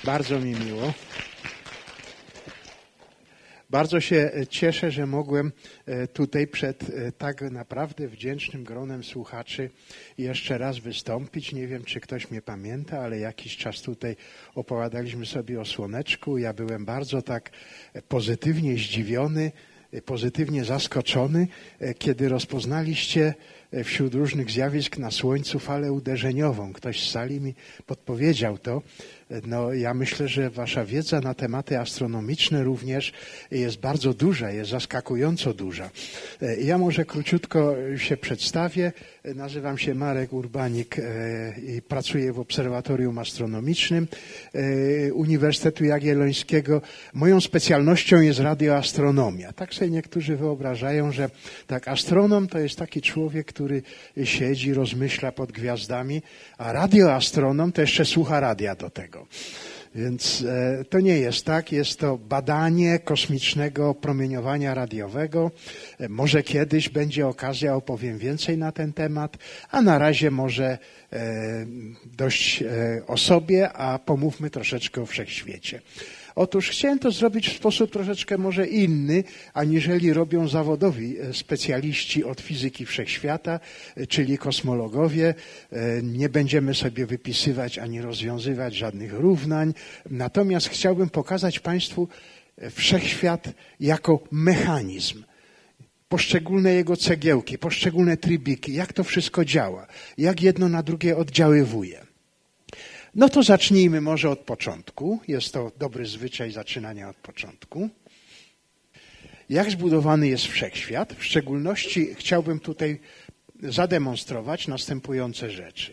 Bardzo mi miło. Bardzo się cieszę, że mogłem tutaj przed tak naprawdę wdzięcznym gronem słuchaczy jeszcze raz wystąpić. Nie wiem, czy ktoś mnie pamięta, ale jakiś czas tutaj opowiadaliśmy sobie o słoneczku. Ja byłem bardzo tak pozytywnie zdziwiony, pozytywnie zaskoczony, kiedy rozpoznaliście wśród różnych zjawisk na Słońcu falę uderzeniową. Ktoś z sali mi podpowiedział to. No, ja myślę, że wasza wiedza na tematy astronomiczne również jest bardzo duża, jest zaskakująco duża. Ja może króciutko się przedstawię. Nazywam się Marek Urbanik i pracuję w Obserwatorium Astronomicznym Uniwersytetu Jagiellońskiego. Moją specjalnością jest radioastronomia. Tak sobie niektórzy wyobrażają, że tak astronom to jest taki człowiek, który siedzi, rozmyśla pod gwiazdami, a radioastronom to jeszcze słucha radia do tego. Więc to nie jest tak, jest to badanie kosmicznego promieniowania radiowego. Może kiedyś będzie okazja, opowiem więcej na ten temat, a na razie może dość o sobie, a pomówmy troszeczkę o wszechświecie. Otóż chciałem to zrobić w sposób troszeczkę może inny, aniżeli robią zawodowi specjaliści od fizyki wszechświata, czyli kosmologowie. Nie będziemy sobie wypisywać ani rozwiązywać żadnych równań. Natomiast chciałbym pokazać Państwu wszechświat jako mechanizm. Poszczególne jego cegiełki, poszczególne trybiki, jak to wszystko działa, jak jedno na drugie oddziaływuje. No to zacznijmy może od początku. Jest to dobry zwyczaj zaczynania od początku. Jak zbudowany jest wszechświat? W szczególności chciałbym tutaj zademonstrować następujące rzeczy.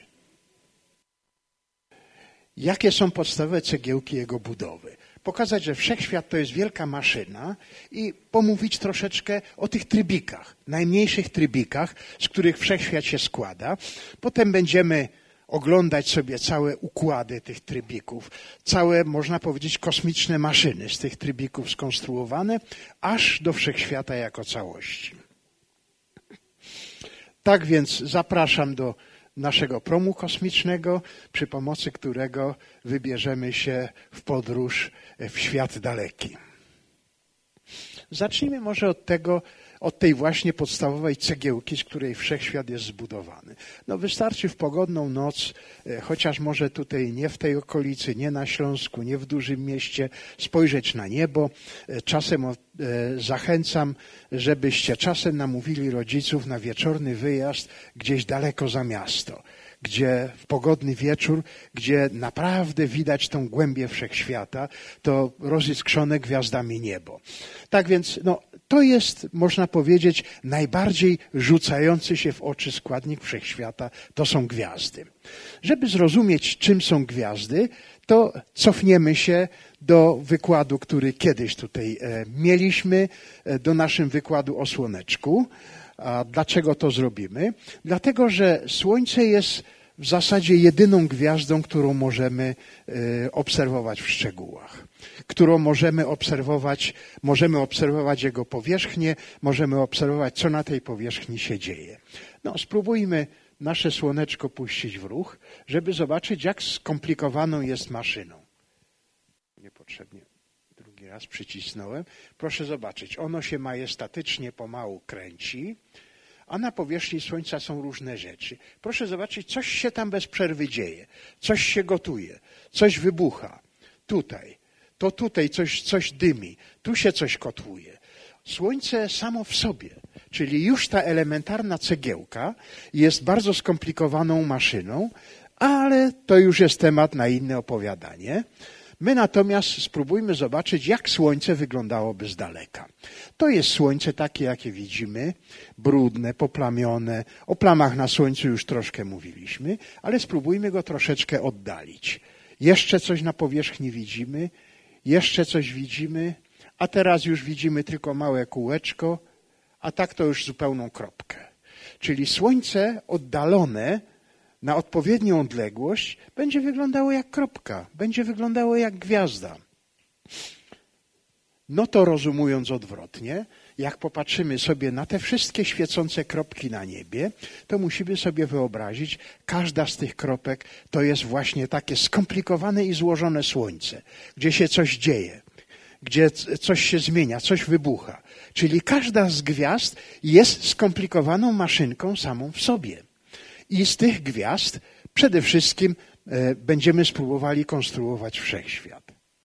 Jakie są podstawowe cegiełki jego budowy? Pokazać, że wszechświat to jest wielka maszyna i pomówić troszeczkę o tych trybikach, najmniejszych trybikach, z których wszechświat się składa. Potem będziemy oglądać sobie całe układy tych trybików, całe, można powiedzieć, kosmiczne maszyny z tych trybików skonstruowane, aż do wszechświata jako całości. Tak więc zapraszam do naszego promu kosmicznego, przy pomocy którego wybierzemy się w podróż w świat daleki. Zacznijmy może od tej właśnie podstawowej cegiełki, z której wszechświat jest zbudowany. No wystarczy w pogodną noc, chociaż może tutaj nie w tej okolicy, nie na Śląsku, nie w dużym mieście, spojrzeć na niebo. Czasem zachęcam, żebyście czasem namówili rodziców na wieczorny wyjazd gdzieś daleko za miasto, gdzie w pogodny wieczór, gdzie naprawdę widać tą głębię wszechświata, to roziskrzone gwiazdami niebo. Tak więc, to jest, można powiedzieć, najbardziej rzucający się w oczy składnik wszechświata, to są gwiazdy. Żeby zrozumieć, czym są gwiazdy, to cofniemy się do wykładu, który kiedyś tutaj mieliśmy, do naszego wykładu o Słoneczku. A dlaczego to zrobimy? Dlatego, że Słońce jest w zasadzie jedyną gwiazdą, którą możemy obserwować w szczegółach, którą możemy obserwować jego powierzchnię, możemy obserwować, co na tej powierzchni się dzieje. Spróbujmy nasze Słoneczko puścić w ruch, żeby zobaczyć, jak skomplikowaną jest maszyną. Niepotrzebnie drugi raz przycisnąłem. Proszę zobaczyć, ono się majestatycznie pomału kręci, a na powierzchni Słońca są różne rzeczy. Proszę zobaczyć, coś się tam bez przerwy dzieje, coś się gotuje, coś wybucha. Tutaj coś dymi, tu się coś kotłuje. Słońce samo w sobie, czyli już ta elementarna cegiełka jest bardzo skomplikowaną maszyną, ale to już jest temat na inne opowiadanie. My natomiast spróbujmy zobaczyć, jak Słońce wyglądałoby z daleka. To jest Słońce takie, jakie widzimy, brudne, poplamione. O plamach na Słońcu już troszkę mówiliśmy, ale spróbujmy go troszeczkę oddalić. Jeszcze coś na powierzchni widzimy, jeszcze coś widzimy, a teraz już widzimy tylko małe kółeczko, a tak to już zupełną kropkę. Czyli Słońce oddalone na odpowiednią odległość będzie wyglądało jak kropka, będzie wyglądało jak gwiazda. No to rozumując odwrotnie, jak popatrzymy sobie na te wszystkie świecące kropki na niebie, to musimy sobie wyobrazić, każda z tych kropek to jest właśnie takie skomplikowane i złożone słońce, gdzie się coś dzieje, gdzie coś się zmienia, coś wybucha. Czyli każda z gwiazd jest skomplikowaną maszynką samą w sobie. I z tych gwiazd przede wszystkim będziemy spróbowali konstruować wszechświat.